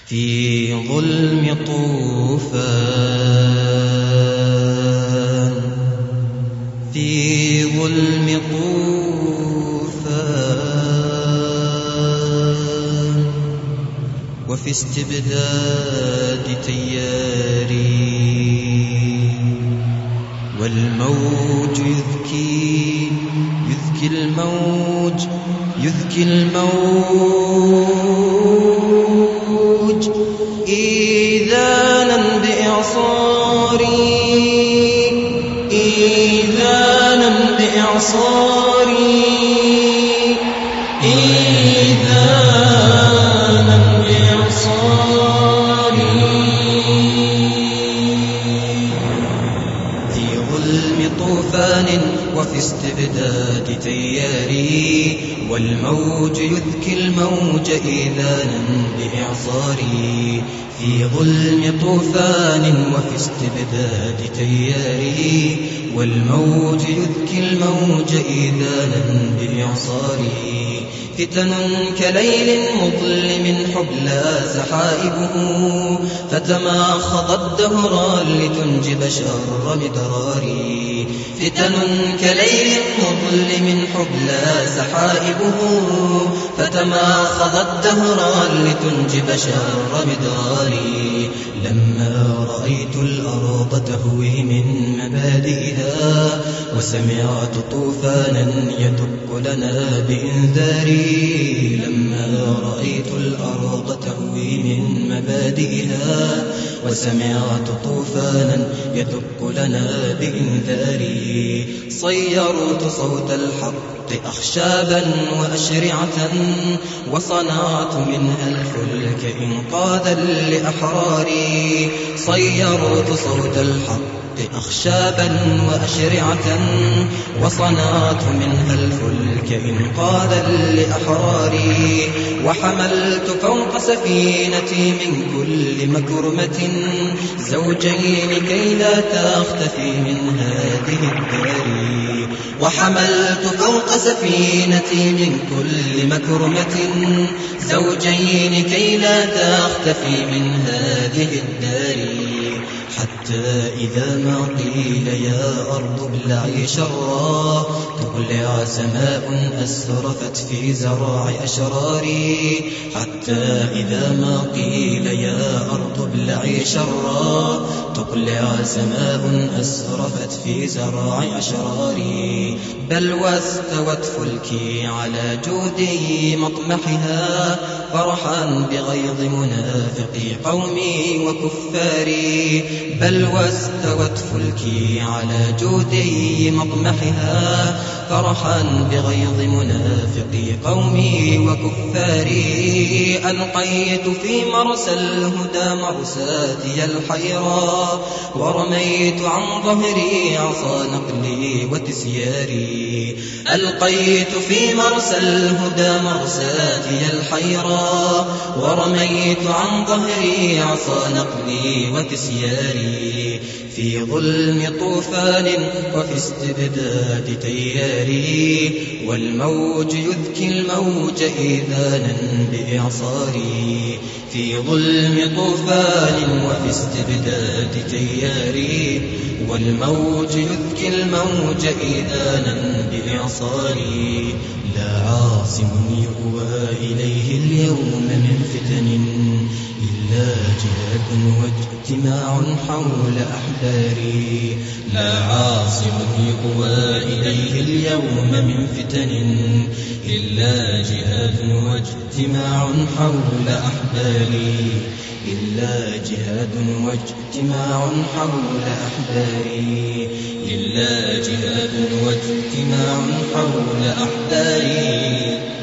في ظلم طوفان، في ظلم طوفان، وفي استبداد تياري، والموج يذكي الموج، يذكي الموج إيذانا بإعصاري، إيذانا بإعصاري، إيذانا بإعصاري. في ظلم طوفان وفي استبداد تياري، والموج يذكي الموج إيذانا بإعصاري. في ظلم طوفان وفي استبداد تياري، والموج يذكي الموج إيذانا بإعصاري. فتن كليل مظلم حبلى سحائبه، فتماخض الدهر لتنجب شر مدراري. فتن كليل مظلم حبلى سحائبه، فتماخض الدهر لتنجب شر مدراري. لما رأيت الأرض تهوي من مبادئها، وسمعت طوفانا يدق لنا بإنذاري. لما رأيت الأرض تهوي من مبادئها، وسمعت طوفانا يدق لنا بإنذاري. صيرت صوت الحق أخشابا وأشرعة، وصنعت منها الفلك إنقاذا لأحراري. صيرت صوت الحق أخشابا وأشرعة، وصنعت منها الفلك إنقاذا لأحراري. وحملت فوق سفينتي من كل مكرمة زوجين كي لا تختفي من هذه الدار. وحملت فوق سفينتي من كل مكرمة زوجين كي لا تختفي من هذه الدار. حتى إذا ما قيل يا أرض ابلعي شرا، تقلع سماء أسرفت في زراع أشراري. حتى إذا ما قيل يا أرض ابلعي شرا، تقلع سماء أسرفت في زراع أشراري. بل واستوت فلكي على جودي مطمحها، فرحا بغيظ منافقي قومي وكفاري. بل واستوت فلكي على جودي مطمحها، فرحا بغيظ منافقي قومي وكفاري. ألقيت في مرسى الهدى مرساتي الحيرى، ورميت عن ظهري عصا نقلي وتسياري. ألقيت في مرسى الهدى مرساتي الحيرى، ورميت عن ظهري عصا نقلي وتسياري. في ظلم طوفان وفي استبداد تياري، والموج يذكي الموج إيذانا بإعصاري. في ظلم طوفان وفي استبداد تياري، والموج يذكي الموج إيذانا بإعصاري. لا عاصم يؤوى إليه اليوم من فتن، إلا جهاد واجتماع حول أحباري. لا عاصم يؤوى إليه اليوم من فتن، إلا جهاد واجتماع حول أحباري. إلا جهاد واجتماع حول أحباري. إلا جهاد واجتماع حول أحباري.